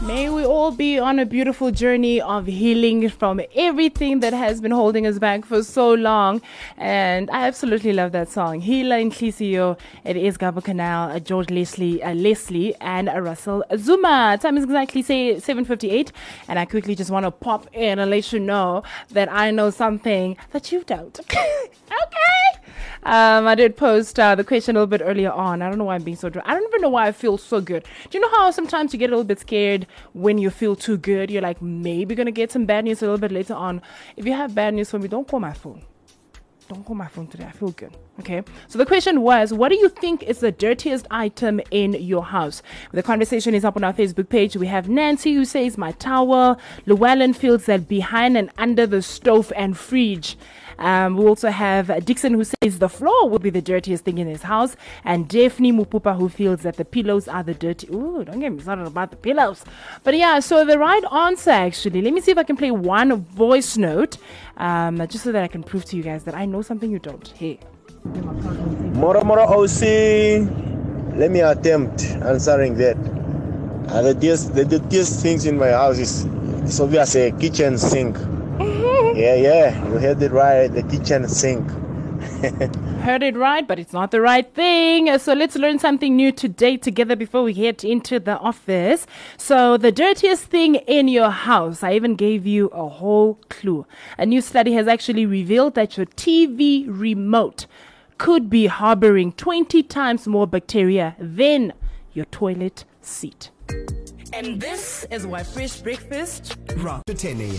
May we all be on a beautiful journey of healing from everything that has been holding us back for so long. And I absolutely love that song. Hila Inhlisiyo. It is Gabo Canal, George Leslie, and Russell Zuma. Time is exactly 7:58. And I quickly just want to pop in and let you know that I know something that you don't. Okay. I did post the question a little bit earlier on. I don't know why I'm being so dry. I don't even know why I feel so good. Do you know how sometimes you get a little bit scared when you feel too good? You're like, maybe going to get some bad news a little bit later on. If you have bad news for me, don't call my phone. Don't call my phone today. I feel good. Okay. So the question was, what do you think is the dirtiest item in your house? The conversation is up on our Facebook page. We have Nancy who says my towel. Llewellyn feels that behind and under the stove and fridge. We also have Dixon who says the floor will be the dirtiest thing in his house. And Daphne Mupupa who feels that the pillows are the dirty. Ooh, don't get me started about the pillows. But yeah, so the right answer actually, let me see if I can play one voice note. Just so that I can prove to you guys that I know something you don't. Hey. Mora OC. Let me attempt answering that. The dirtiest things in my house is obviously a kitchen sink. Yeah, you heard it right, the kitchen sink. Heard it right, but it's not the right thing. So let's learn something new today together before we head into the office. So the dirtiest thing in your house, I even gave you a whole clue. A new study has actually revealed that your TV remote could be harboring 20 times more bacteria than your toilet seat. And this is why Fresh Breakfast rock to 10 a.m.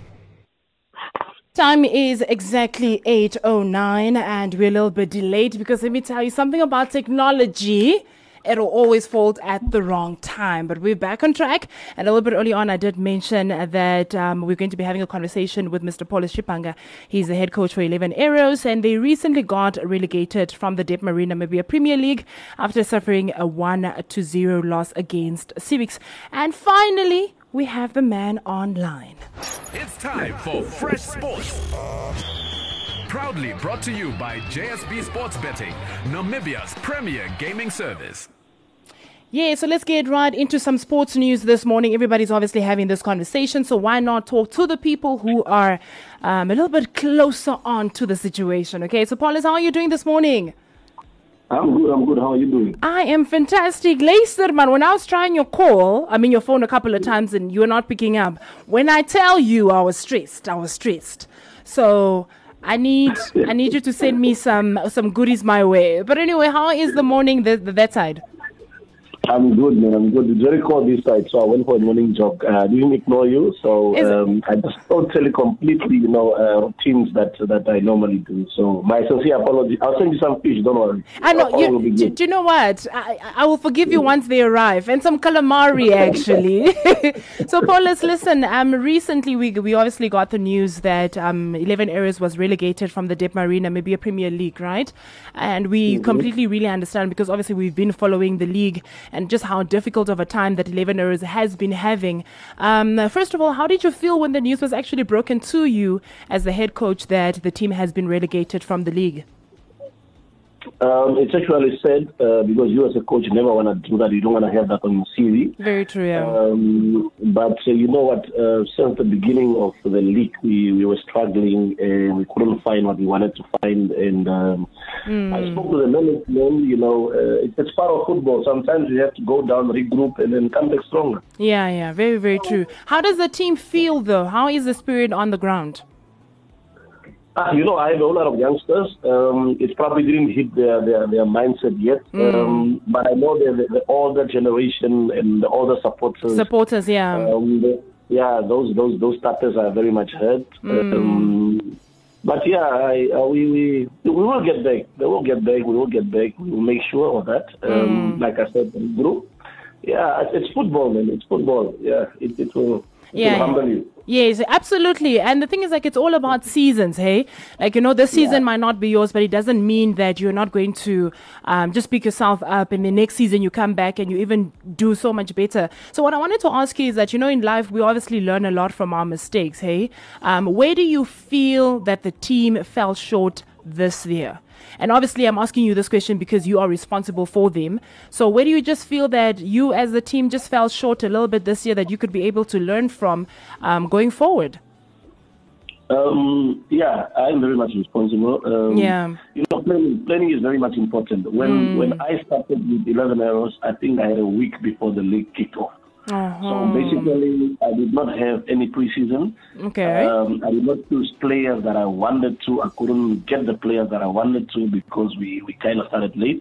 Time is exactly 8:09 and we're a little bit delayed because let me tell you something about technology. It'll always fall at the wrong time. But we're back on track. And a little bit early on, I did mention that we're going to be having a conversation with Mr. Paulus Chipanga. He's the head coach for 11 Arrows. And they recently got relegated from the Dep Marine Namibia Premier League after suffering a 1-0 loss against Civics. And finally, we have the man online. It's time for Fresh Sports. Proudly brought to you by JSB Sports Betting, Namibia's premier gaming service. Yeah, so let's get right into some sports news this morning. Everybody's obviously having this conversation, so why not talk to the people who are a little bit closer on to the situation, okay? So, Paulus, how are you doing this morning? I'm good. How are you doing? I am fantastic. Leisterman, when I was trying your phone a couple of times and you were not picking up, when I tell you I was stressed. So I need you to send me some goodies my way. But anyway, how is the morning that side? I'm good, man. I'm good. It's very cold this side, so I went for a morning jog. I didn't ignore you, so I just totally, completely, routines that I normally do. So my sincere apology. I'll send you some fish. Don't worry. I know. Do you know what? I will forgive you once they arrive, and some calamari actually. So Paulus, listen. Recently we obviously got the news that 11 Arrows was relegated from the Dep Marine Namibia Premier League, right? And we completely really understand because obviously we've been following the league and just how difficult of a time that 11 Arrows has been having. First of all, how did you feel when the news was actually broken to you as the head coach that the team has been relegated from the league? It's actually sad because you as a coach never want to do that. You don't want to have that on your CV. Very true, yeah. But you know what? Since the beginning of the league, we were struggling and we couldn't find what we wanted to find. And I spoke to the management. It's part of football. Sometimes you have to go down, regroup, and then come back stronger. Yeah. Very, very true. How does the team feel, though? How is the spirit on the ground? I have a whole lot of youngsters. It probably didn't hit their mindset yet. But I know the older generation and the older supporters. Yeah. Those starters are very much hurt. But yeah, we will get back. They will get back. We will get back. We will make sure of that. Like I said, group. Yeah, it's football, man. It's football. Yeah, it will humble you. Yes, absolutely. And the thing is, it's all about seasons, hey? This season might not be yours, but it doesn't mean that you're not going to just pick yourself up and the next season you come back and you even do so much better. So what I wanted to ask you is that, in life, we obviously learn a lot from our mistakes, hey? Where do you feel that the team fell short this year? And obviously, I'm asking you this question because you are responsible for them. So where do you just feel that you as the team just fell short a little bit this year that you could be able to learn from going forward? Yeah, I'm very much responsible. Planning is very much important. When I started with 11 Arrows, I think I had a week before the league kicked off. So basically, I did not have any preseason. Okay. I did not choose players that I wanted to. I couldn't get the players that I wanted to because we kind of started late.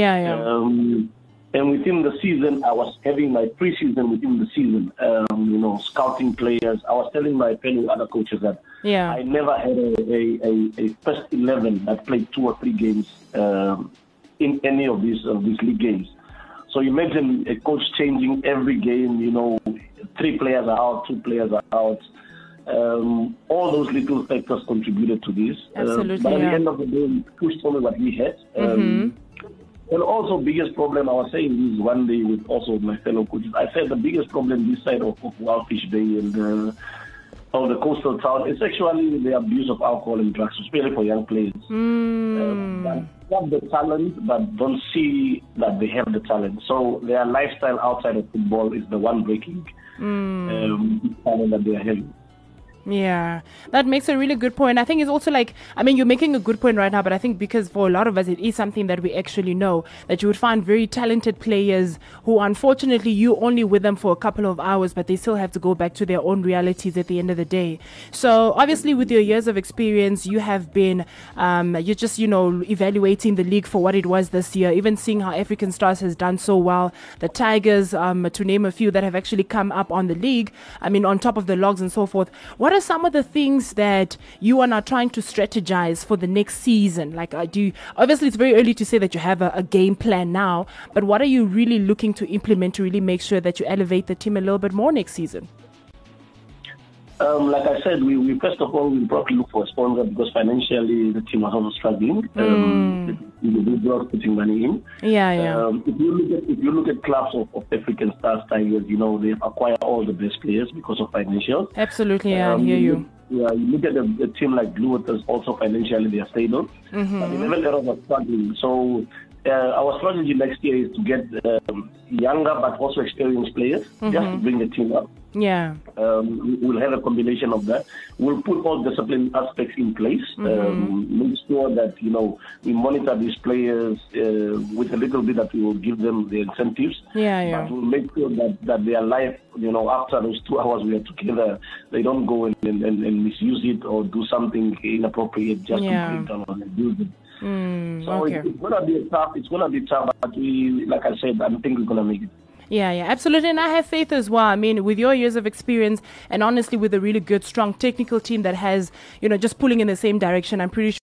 And within the season, I was having my preseason within the season, scouting players. I was telling my fellow other coaches that I never had a first 11 that played 2 or 3 games in any of these league games. So imagine a coach changing every game, 3 players are out, 2 players are out. All those little factors contributed to this. Absolutely, but at the end of the day, we pushed only what we had. And also, biggest problem, I was saying this one day with also my fellow coaches, I said the biggest problem this side of Wildfish Bay and of the coastal town is actually the abuse of alcohol and drugs, especially for young players. That have the talent, but don't see that they have the talent. So their lifestyle outside of football is the one breaking talent that they are having. Yeah, that makes a really good point. I think it's also you're making a good point right now, but I think because for a lot of us, it is something that we actually know, that you would find very talented players who, unfortunately, you only with them for a couple of hours, but they still have to go back to their own realities at the end of the day. So obviously, with your years of experience, you have been, you're just, evaluating the league for what it was this year, even seeing how African Stars has done so well, the Tigers, to name a few that have actually come up on the league, on top of the Logs and so forth. What are some of the things that you are now trying to strategize for the next season? Obviously it's very early to say that you have a game plan now, but what are you really looking to implement to really make sure that you elevate the team a little bit more next season? Like I said, we first of all, we probably look for a sponsor because financially the team was also struggling. Individuals putting money in. If you look at clubs of African Stars, Tigers, they acquire all the best players because of financials. Absolutely, I hear you. Yeah, you look at a team like Blue Waters, also financially they are stable. But 11 Arrows are struggling. So our strategy next year is to get younger but also experienced players just to bring the team up. Yeah. We'll have a combination of that. We'll put all discipline aspects in place. Make sure that, we monitor these players with a little bit that we will give them the incentives. But we'll make sure that their life, after those 2 hours we are together, they don't go and misuse it or do something inappropriate just to break down or abuse it. It's gonna be tough, but we, like I said, I think we're gonna make it. Yeah, absolutely. And I have faith as well. With your years of experience and honestly with a really good, strong technical team that has, just pulling in the same direction, I'm pretty sure